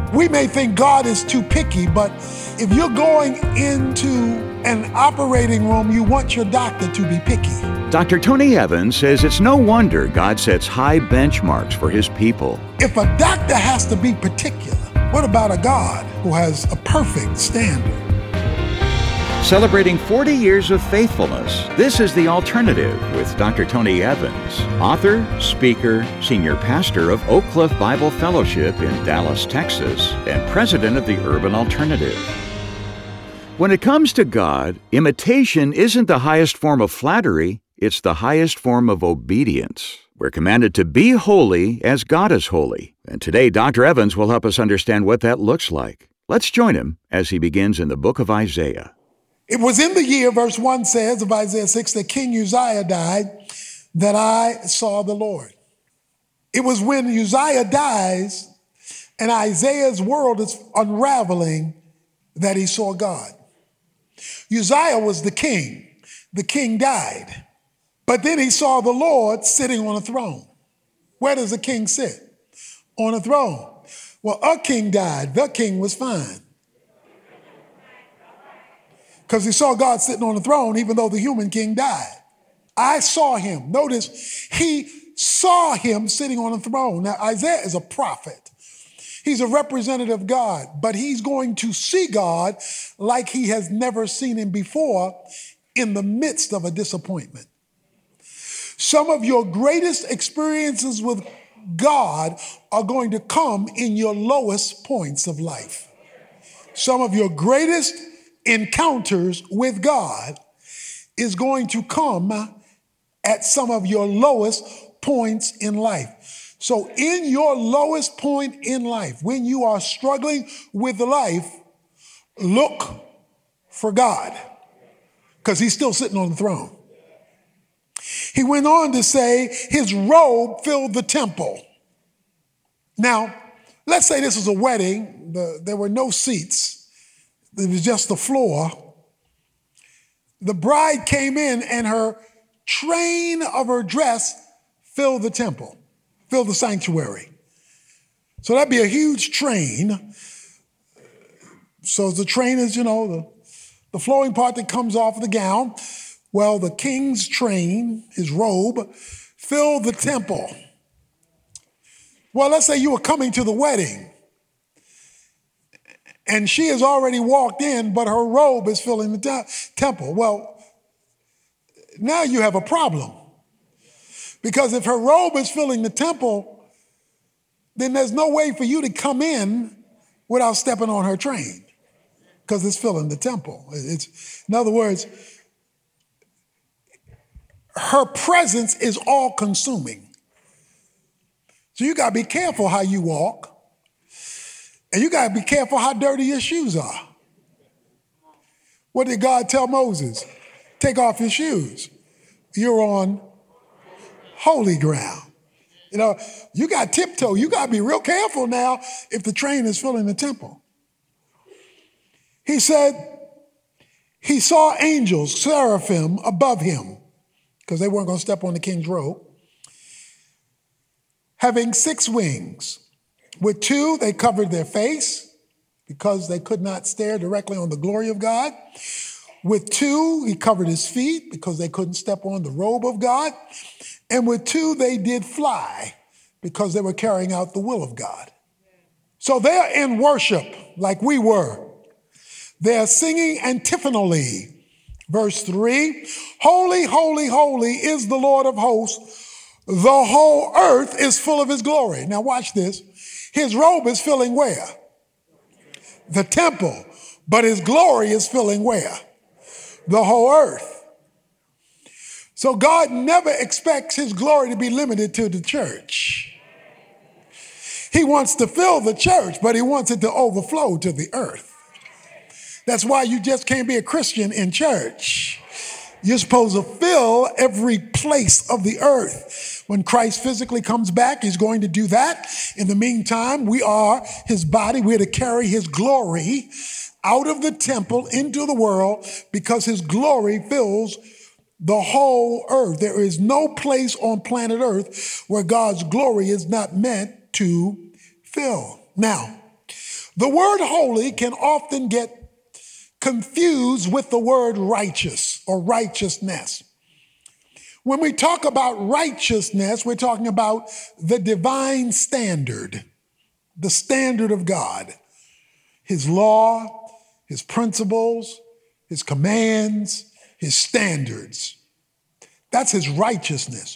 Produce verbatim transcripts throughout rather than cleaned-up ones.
We may think God is too picky, but if you're going into an operating room, you want your doctor to be picky. Doctor Tony Evans says it's no wonder God sets high benchmarks for his people. If a doctor has to be particular, what about a God who has a perfect standard? Celebrating forty years of faithfulness, this is The Alternative with Doctor Tony Evans, author, speaker, senior pastor of Oak Cliff Bible Fellowship in Dallas, Texas, and president of the Urban Alternative. When it comes to God, imitation isn't the highest form of flattery, it's the highest form of obedience. We're commanded to be holy as God is holy. And today, Doctor Evans will help us understand what that looks like. Let's join him as he begins in the book of Isaiah. It was in the year, verse one says of Isaiah six, that King Uzziah died, that I saw the Lord. It was when Uzziah dies and Isaiah's world is unraveling that he saw God. Uzziah was the king. The king died. But then he saw the Lord sitting on a throne. Where does a king sit? On a throne. Well, a king died. The king was fine. Because he saw God sitting on the throne, even though the human king died. I saw him. Notice, he saw him sitting on a throne. Now, Isaiah is a prophet. He's a representative of God, but he's going to see God like he has never seen him before in the midst of a disappointment. Some of your greatest experiences with God are going to come in your lowest points of life. Some of your greatest encounters with God is going to come at some of your lowest points in life. So in your lowest point in life, when you are struggling with life, look for God, because he's still sitting on the throne. He went on to say his robe filled the temple. Now, let's say this was a wedding. The, there were no seats. It was just the floor. The bride came in and her train of her dress filled the temple, filled the sanctuary. So that'd be a huge train. So the train is, you know, the, the flowing part that comes off the gown. Well, the king's train, his robe, filled the temple. Well, let's say you were coming to the wedding. And she has already walked in, but her robe is filling the te- temple. Well, now you have a problem. Because if her robe is filling the temple, then there's no way for you to come in without stepping on her train, because it's filling the temple. It's, in other words, her presence is all consuming. So you got to be careful how you walk. And you got to be careful how dirty your shoes are. What did God tell Moses? Take off your shoes. You're on holy ground. You know, you got tiptoe. You got to be real careful now if the train is filling the temple. He said he saw angels, seraphim, above him, because they weren't going to step on the king's robe, having six wings. With two, they covered their face because they could not stare directly on the glory of God. With two, he covered his feet because they couldn't step on the robe of God. And with two, they did fly because they were carrying out the will of God. So they're in worship like we were. They're singing antiphonally. Verse three, holy, holy, holy is the Lord of hosts. The whole earth is full of his glory. Now watch this. His robe is filling where? The temple. But his glory is filling where? The whole earth. So God never expects his glory to be limited to the church. He wants to fill the church, but he wants it to overflow to the earth. That's why you just can't be a Christian in church. You're supposed to fill every place of the earth. When Christ physically comes back, he's going to do that. In the meantime, we are his body. We're to carry his glory out of the temple into the world because his glory fills the whole earth. There is no place on planet Earth where God's glory is not meant to fill. Now, The word holy can often get confused with the word righteous or righteousness. When we talk about righteousness, we're talking about the divine standard, the standard of God, his law, his principles, his commands, his standards. That's his righteousness.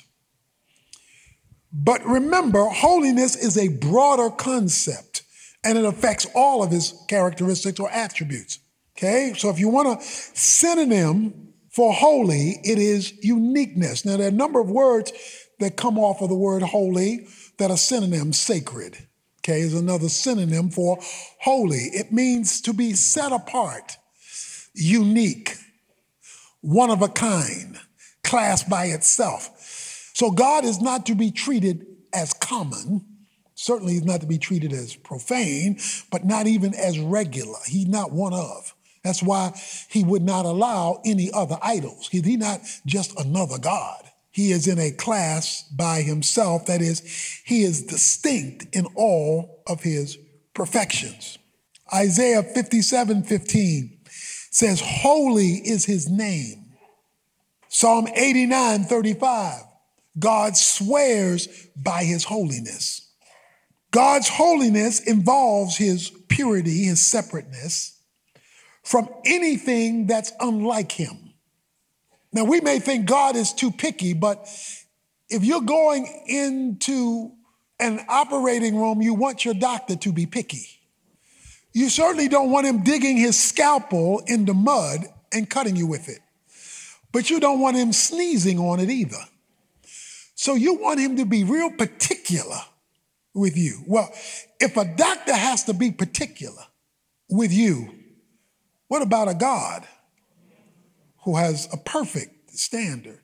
But remember, holiness is a broader concept, and it affects all of his characteristics or attributes. Okay, so if you want a synonym for holy, it is uniqueness. Now, there are a number of words that come off of the word holy that are synonyms. Sacred, okay, is another synonym for holy. It means to be set apart, unique, one of a kind, class by itself. So God is not to be treated as common. Certainly he's not to be treated as profane, but not even as regular. He's not one of. That's why he would not allow any other idols. He's he not just another God. He is in a class by himself. That is, he is distinct in all of his perfections. Isaiah fifty-seven fifteen says, holy is his name. Psalm eighty-nine thirty-five, God swears by his holiness. God's holiness involves his purity, his separateness from anything that's unlike him. Now, we may think God is too picky, but if you're going into an operating room, you want your doctor to be picky. You certainly don't want him digging his scalpel into mud and cutting you with it, but you don't want him sneezing on it either. So you want him to be real particular with you. Well, if a doctor has to be particular with you, what about a God who has a perfect standard?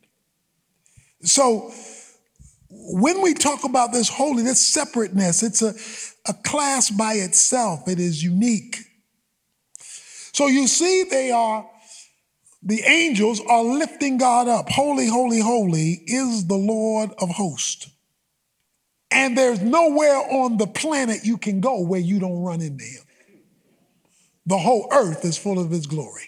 So when we talk about this holiness, separateness, it's a, a class by itself. It is unique. So you see, they are, the angels are lifting God up. Holy, holy, holy is the Lord of hosts. And there's nowhere on the planet you can go where you don't run into him. The whole earth is full of his glory.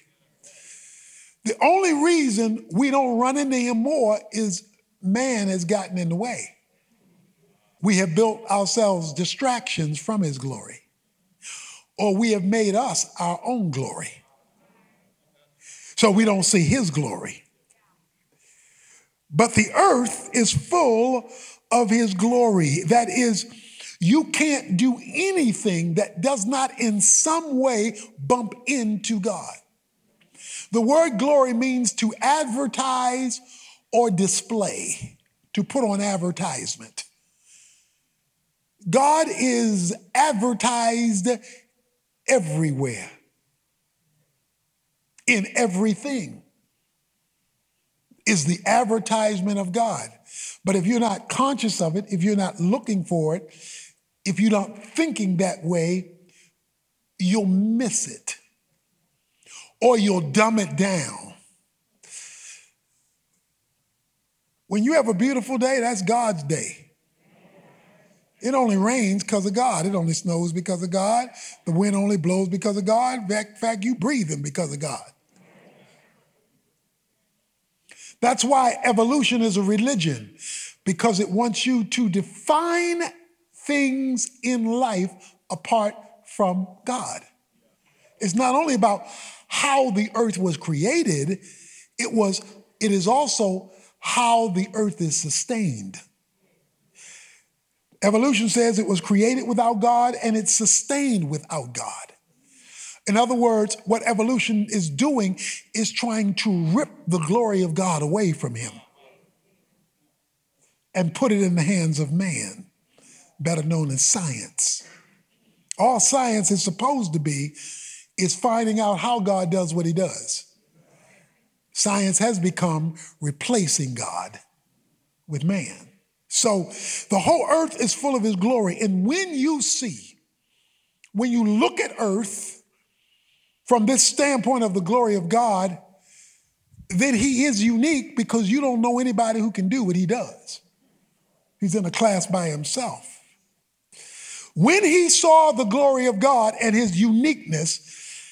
The only reason we don't run into him more is man has gotten in the way. We have built ourselves distractions from his glory, or we have made us our own glory. So we don't see his glory. But the earth is full of his glory. That is, you can't do anything that does not in some way bump into God. The word glory means to advertise or display, to put on advertisement. God is advertised everywhere, in everything is the advertisement of God. But if you're not conscious of it, if you're not looking for it, if you're not thinking that way, you'll miss it, or you'll dumb it down. When you have a beautiful day, that's God's day. It only rains because of God. It only snows because of God. The wind only blows because of God. In fact, you breathing because of God. That's why evolution is a religion, because it wants you to define things in life apart from God. It's not only about how the earth was created, it was, it is also how the earth is sustained. Evolution says it was created without God and it's sustained without God. In other words, what evolution is doing is trying to rip the glory of God away from him and put it in the hands of man, better known as science. All science is supposed to be is finding out how God does what he does. Science has become replacing God with man. So the whole earth is full of his glory. And when you see, when you look at earth from this standpoint of the glory of God, then he is unique because you don't know anybody who can do what he does. He's in a class by himself. When he saw the glory of God and his uniqueness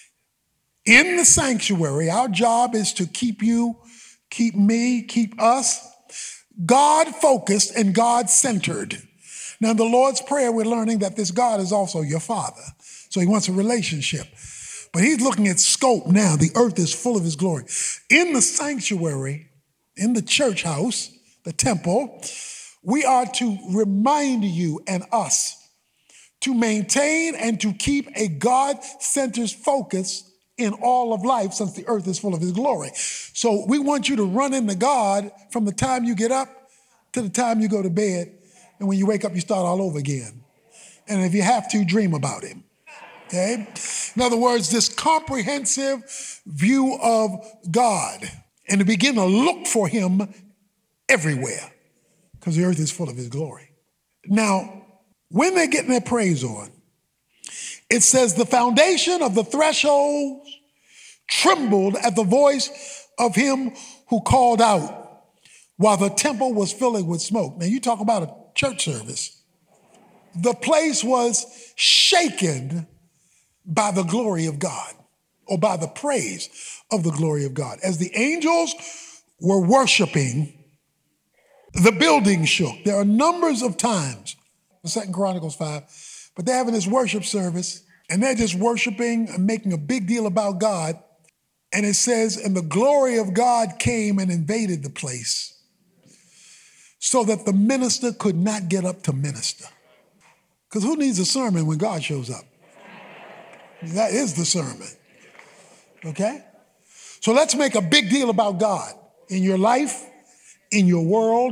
in the sanctuary, our job is to keep you, keep me, keep us God-focused and God-centered. Now, in the Lord's Prayer, we're learning that this God is also your Father. So he wants a relationship. But he's looking at scope now. The earth is full of his glory. In the sanctuary, in the church house, the temple, we are to remind you and us to maintain and to keep a God-centered focus in all of life, since the earth is full of his glory. So we want you to run into God from the time you get up to the time you go to bed. And when you wake up, you start all over again. And if you have to, dream about him. Okay? In other words, this comprehensive view of God, and to begin to look for him everywhere, because the earth is full of his glory. Now, when they're getting their praise on, it says the foundation of the threshold trembled at the voice of him who called out while the temple was filling with smoke. Now you talk about a church service. The place was shaken by the glory of God, or by the praise of the glory of God. As the angels were worshiping, the building shook. There are numbers of times, Second Chronicles five, but they're having this worship service, and they're just worshiping and making a big deal about God. And it says, and the glory of God came and invaded the place so that the minister could not get up to minister. Because who needs a sermon when God shows up? That is the sermon. Okay? So let's make a big deal about God in your life, in your world,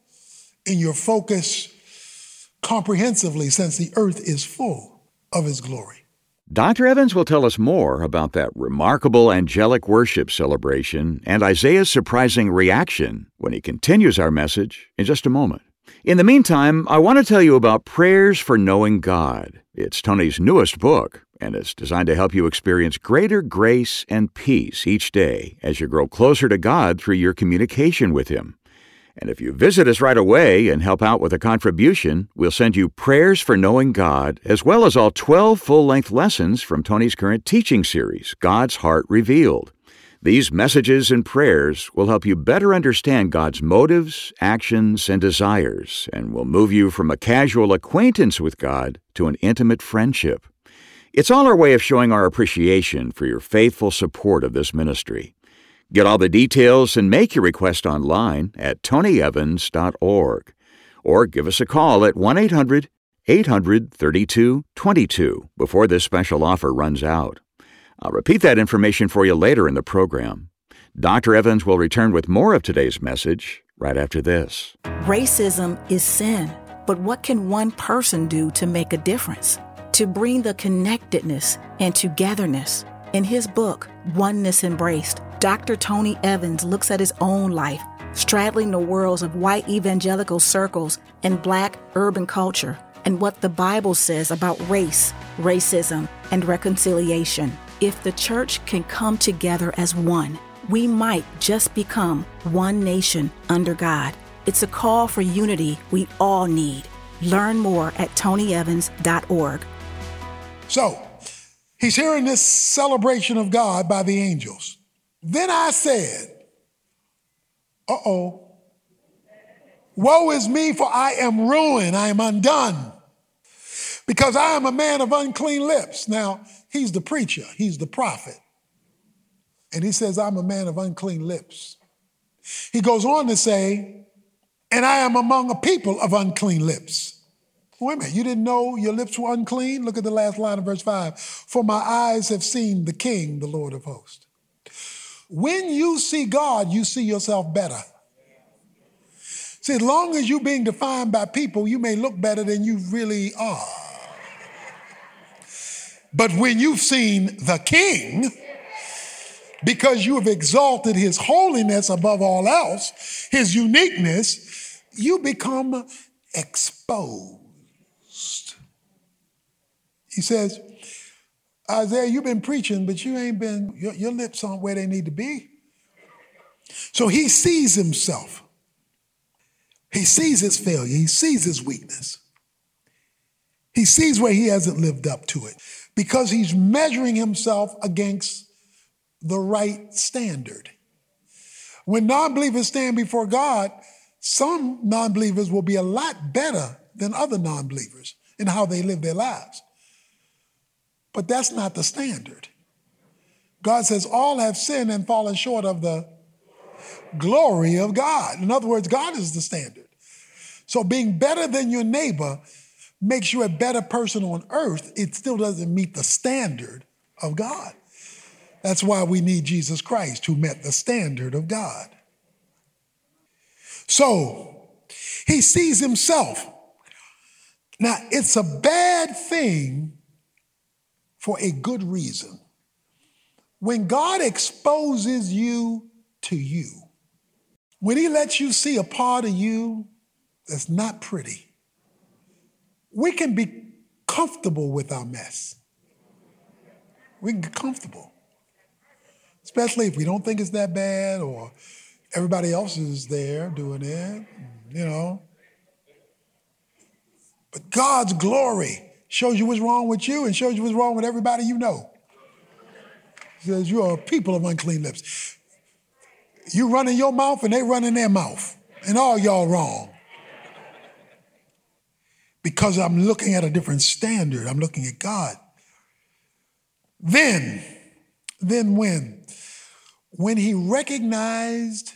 in your focus, comprehensively, since the earth is full of his glory. Doctor Evans will tell us more about that remarkable angelic worship celebration and Isaiah's surprising reaction when he continues our message in just a moment. In the meantime, I want to tell you about Prayers for Knowing God. It's Tony's newest book, and it's designed to help you experience greater grace and peace each day as you grow closer to God through your communication with him. And if you visit us right away and help out with a contribution, we'll send you Prayers for Knowing God, as well as all twelve full-length lessons from Tony's current teaching series, God's Heart Revealed. These messages and prayers will help you better understand God's motives, actions, and desires, and will move you from a casual acquaintance with God to an intimate friendship. It's all our way of showing our appreciation for your faithful support of this ministry. Get all the details and make your request online at tony evans dot org, or give us a call at one eight hundred eight hundred thirty-two twenty-two before this special offer runs out. I'll repeat that information for you later in the program. Doctor Evans will return with more of today's message right after this. Racism is sin, but what can one person do to make a difference? To bring the connectedness and togetherness. In his book, Oneness Embraced, Doctor Tony Evans looks at his own life, straddling the worlds of white evangelical circles and black urban culture, and what the Bible says about race, racism, and reconciliation. If the church can come together as one, we might just become one nation under God. It's a call for unity we all need. Learn more at tony evans dot org. So, he's hearing this celebration of God by the angels. Then I said, uh-oh, woe is me, for I am ruined, I am undone, because I am a man of unclean lips. Now, he's the preacher, he's the prophet. And he says, I'm a man of unclean lips. He goes on to say, and I am among a people of unclean lips. Wait a minute, you didn't know your lips were unclean? Look at the last line of verse five. For my eyes have seen the King, the Lord of hosts. When you see God, you see yourself better. See, as long as you're being defined by people, you may look better than you really are. But when you've seen the King, because you have exalted his holiness above all else, his uniqueness, you become exposed. He says, Isaiah, you've been preaching, but you ain't been, your, your lips aren't where they need to be. So he sees himself. He sees his failure. He sees his weakness. He sees where he hasn't lived up to it because he's measuring himself against the right standard. When non-believers stand before God, some non-believers will be a lot better than other non-believers in how they live their lives. But that's not the standard. God says all have sinned and fallen short of the glory of God. In other words, God is the standard. So being better than your neighbor makes you a better person on earth. It still doesn't meet the standard of God. That's why we need Jesus Christ, who met the standard of God. So he sees himself. Now, it's a bad thing for a good reason. When God exposes you to you, when he lets you see a part of you that's not pretty, we can be comfortable with our mess. We can get comfortable, especially if we don't think it's that bad or everybody else is there doing it, you know. But God's glory shows you what's wrong with you and shows you what's wrong with everybody you know. He says you are a people of unclean lips. You run in your mouth and they run in their mouth. And all y'all wrong. Because I'm looking at a different standard. I'm looking at God. Then, then when? When he recognized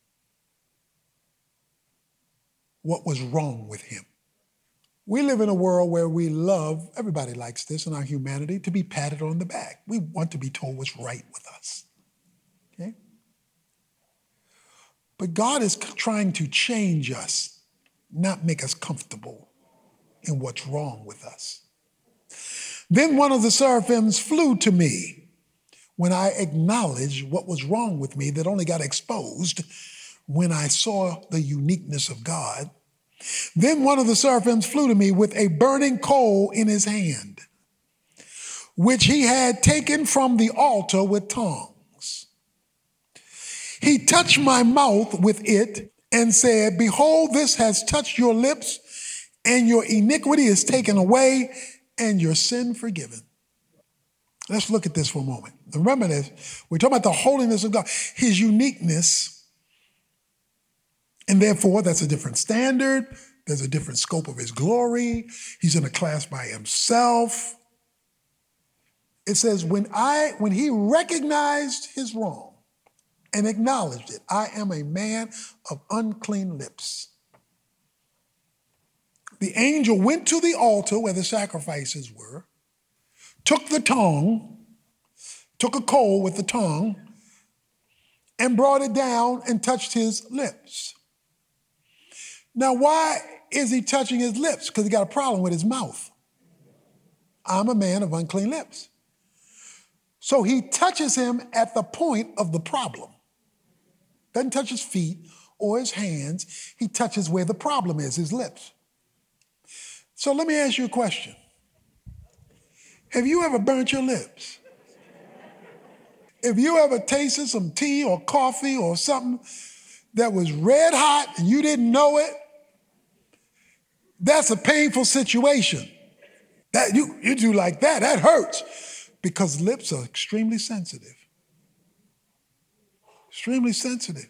what was wrong with him. We live in a world where we love, everybody likes this in our humanity, to be patted on the back. We want to be told what's right with us. Okay? But God is trying to change us, not make us comfortable in what's wrong with us. Then one of the seraphims flew to me when I acknowledged what was wrong with me that only got exposed when I saw the uniqueness of God. Then one of the seraphims flew to me with a burning coal in his hand, which he had taken from the altar with tongs. He touched my mouth with it and said, "Behold, this has touched your lips, and your iniquity is taken away, and your sin forgiven." Let's look at this for a moment. Remember this, we're talking about the holiness of God, his uniqueness. And therefore, that's a different standard. There's a different scope of his glory. He's in a class by himself. It says, when I, when he recognized his wrong and acknowledged it, I am a man of unclean lips. The angel went to the altar where the sacrifices were, took the tongue, took a coal with the tongue, and brought it down and touched his lips. Now, why is he touching his lips? Because he got a problem with his mouth. I'm a man of unclean lips. So he touches him at the point of the problem. Doesn't touch his feet or his hands. He touches where the problem is, his lips. So let me ask you a question. Have you ever burnt your lips? Have you ever tasted some tea or coffee or something that was red hot and you didn't know it? That's a painful situation. That you, you do like that, that hurts. Because lips are extremely sensitive. Extremely sensitive.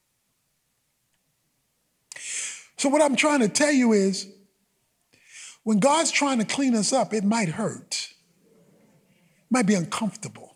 So what I'm trying to tell you is, when God's trying to clean us up, it might hurt. It might be uncomfortable.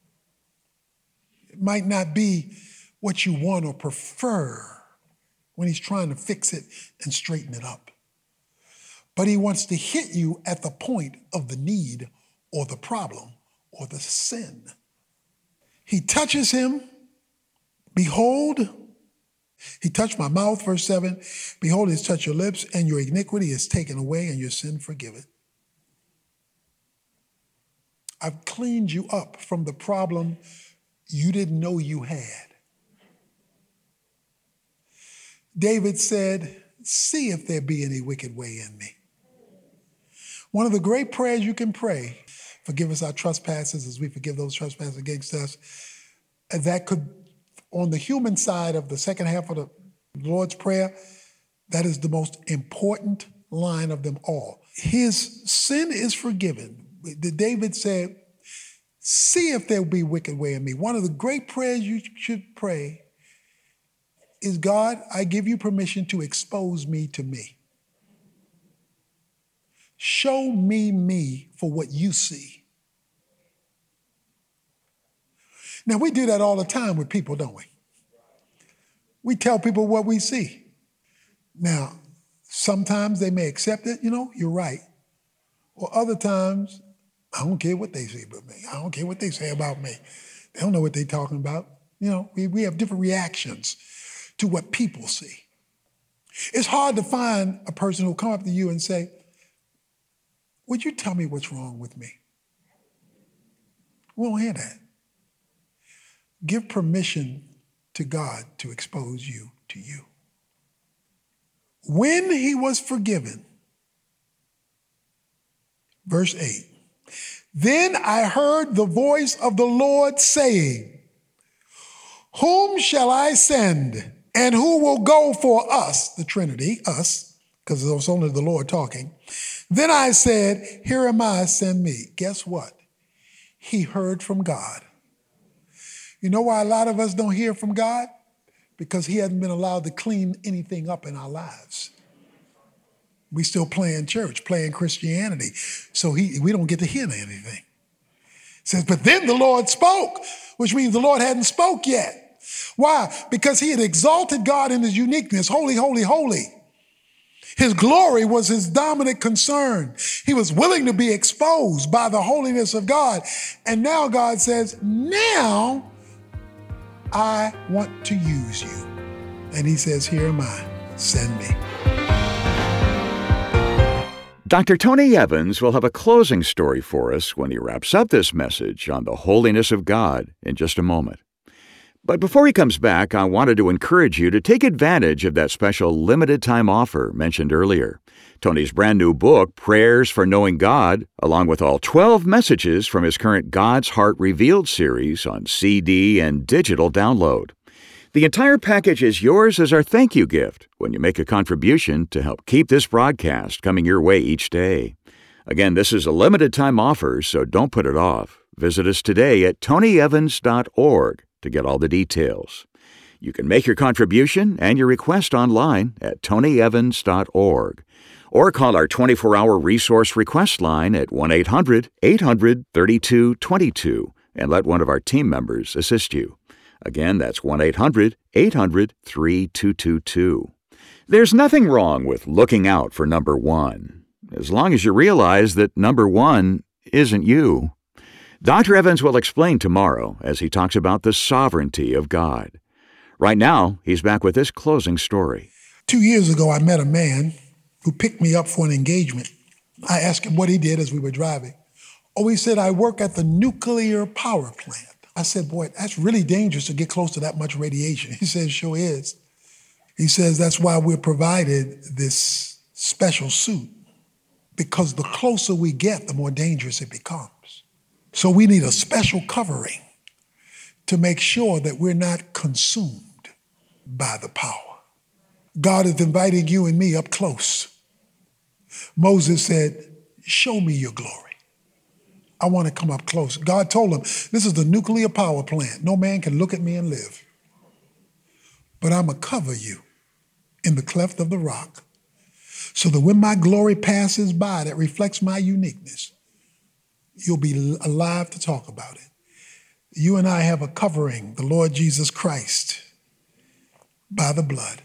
It might not be what you want or prefer when he's trying to fix it and straighten it up. But he wants to hit you at the point of the need or the problem or the sin. He touches him. Behold, he touched my mouth, verse seven. Behold, he has touched your lips, and your iniquity is taken away, and your sin forgiven. I've cleaned you up from the problem you didn't know you had. David said, "See if there be any wicked way in me." One of the great prayers you can pray, forgive us our trespasses as we forgive those trespasses against us, and that could, on the human side of the second half of the Lord's Prayer, that is the most important line of them all. his sin is forgiven. David said, see if there be wicked way in me. One of the great prayers you should pray is, God, I give you permission to expose me to me. Show me me for what you see. Now, we do that all the time with people, don't we? We tell people what we see. Now, sometimes they may accept it, you know, you're right. Or other times, I don't care what they say about me. I don't care what they say about me. They don't know what they're talking about. You know, we, we have different reactions to what people see. It's hard to find a person who'll come up to you and say, would you tell me what's wrong with me? We won't hear that. Give permission to God to expose you to you. When he was forgiven, verse eight, then I heard the voice of the Lord saying, whom shall I send, and who will go for us, the Trinity, us, because it was only the Lord talking. Then I said, here am I, send me. Guess what? He heard from God. You know why a lot of us don't hear from God? Because he hasn't been allowed to clean anything up in our lives. We still playing church, playing Christianity. So he, we don't get to hear anything. It says, but then the Lord spoke, which means the Lord hadn't spoke yet. Why? Because he had exalted God in his uniqueness, holy, holy, holy. His glory was his dominant concern. He was willing to be exposed by the holiness of God. And now God says, now I want to use you. And he says, here am I, send me. Doctor Tony Evans will have a closing story for us when he wraps up this message on the holiness of God in just a moment. But before he comes back, I wanted to encourage you to take advantage of that special limited time offer mentioned earlier. Tony's brand new book, Prayers for Knowing God, along with all twelve messages from his current God's Heart Revealed series on C D and digital download. The entire package is yours as our thank you gift when you make a contribution to help keep this broadcast coming your way each day. Again, this is a limited time offer, so don't put it off. Visit us today at tony evans dot org to get all the details. You can make your contribution and your request online at tony evans dot org or call our twenty-four hour resource request line at one eight hundred eight hundred thirty-two twenty-two and let one of our team members assist you. Again, that's one eight hundred eight hundred thirty-two twenty-two. There's nothing wrong with looking out for number one, as long as you realize that number one isn't you. Doctor Evans will explain tomorrow as he talks about the sovereignty of God. Right now, he's back with this closing story. Two years ago, I met a man who picked me up for an engagement. I asked him what he did as we were driving. Oh, he said, I work at the nuclear power plant. I said, boy, that's really dangerous to get close to that much radiation. He says, sure is. He says, that's why we're provided this special suit, because the closer we get, the more dangerous it becomes. So we need a special covering to make sure that we're not consumed by the power. God is inviting you and me up close. Moses said, show me your glory. I want to come up close. God told him, this is the nuclear power plant. No man can look at me and live. But I'm going to cover you in the cleft of the rock so that when my glory passes by that reflects my uniqueness, you'll be alive to talk about it. You and I have a covering, the Lord Jesus Christ, by the blood.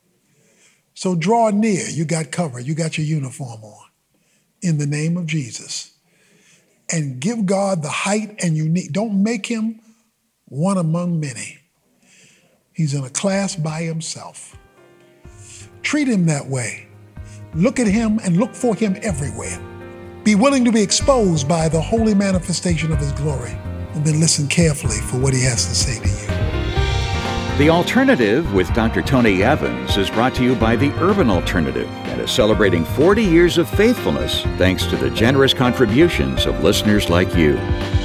So draw near. You got covered. You got your uniform on. In the name of Jesus. And give God the height and unique. Don't make him one among many. He's in a class by himself. Treat him that way. Look at him and look for him everywhere. Be willing to be exposed by the holy manifestation of his glory, and then listen carefully for what he has to say to you. The Alternative with Doctor Tony Evans is brought to you by the Urban Alternative and is celebrating forty years of faithfulness thanks to the generous contributions of listeners like you.